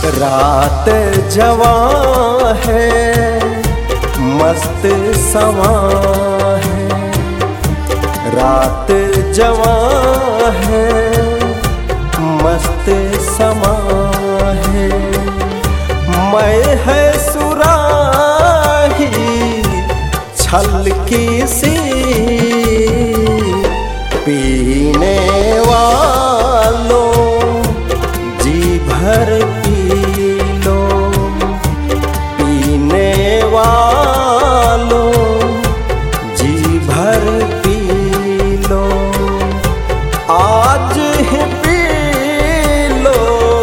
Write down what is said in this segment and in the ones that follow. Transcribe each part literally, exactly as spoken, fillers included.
रात जवां है मस्त समा है, रात जवां है मस्त समा है। मैं है सुराही छल की सी पीने वालों जी भर पी लो, पीने वालों जी भर पी लो। आज ही पी लो,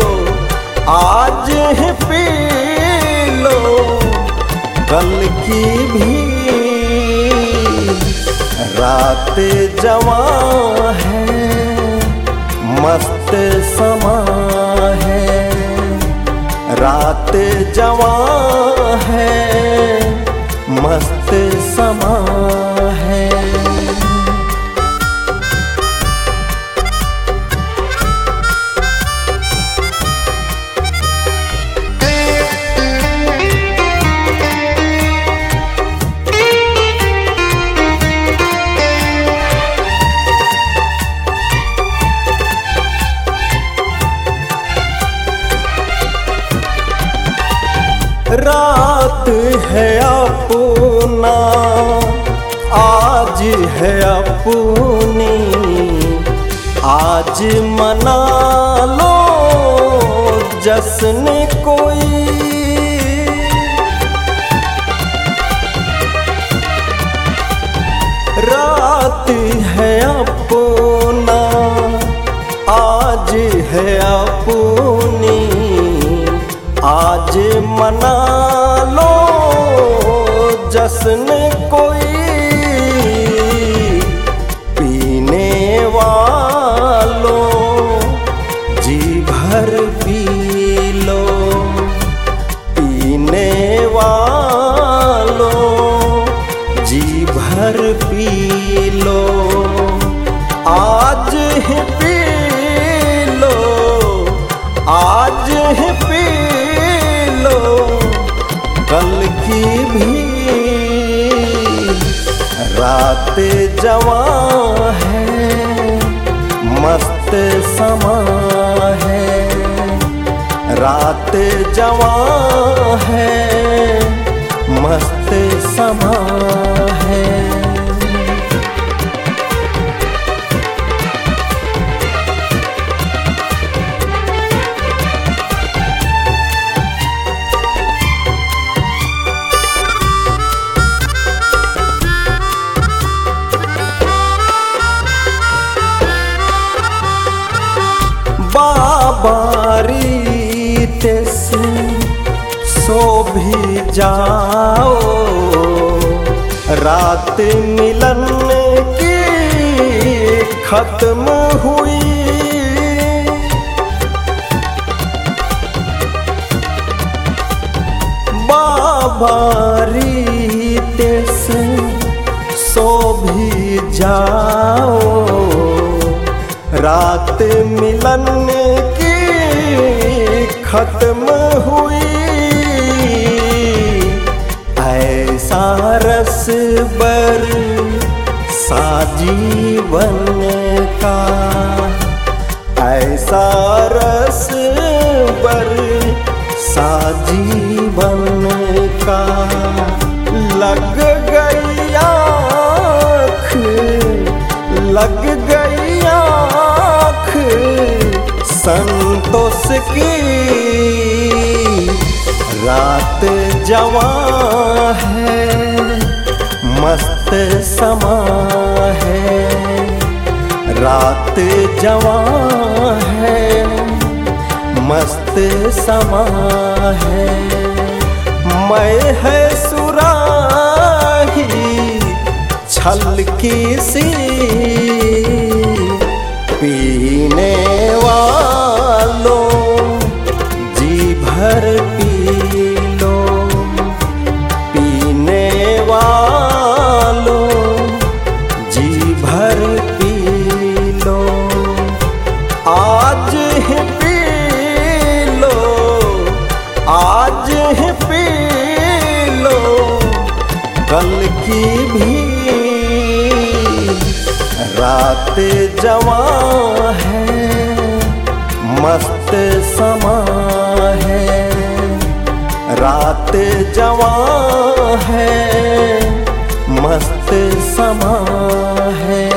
आज ही पी लो, कल की भी रात जवां है मस्त समा है, रात जवां है मस्त समा है। रात है अपना आज है अपनी, आज मना लो जश्न कोई। रात है अपना आज है अपनी, आज मना लो जश्न कोई। पीने वालों जी भर पी लो, पीने वालों जी भर पी लो। आज ही पी लो, आज ही पी लो, कल की भी रात जवां है मस्त समा है, रात जवां है मस्त समा है। बारीत से सो भी जाओ, रात मिलन की खत्म हुई। बारीत से सो भी जाओ, रात मिलन की खत्म हुई। ऐसा रस बर सा जीवन का, ऐसा रस बर सा जीवन का। लग गई आँख, लग गई आँख संतोष की। रात जवां है मस्त समा है, रात जवां है मस्त समा है। मैं है सुराही छल की सी पीने वालों जी भर पी लो, पीने वालों जी भर पी लो। आज ही पी लो, जवां है, मस्त समा है। रात जवां है, मस्त समा है।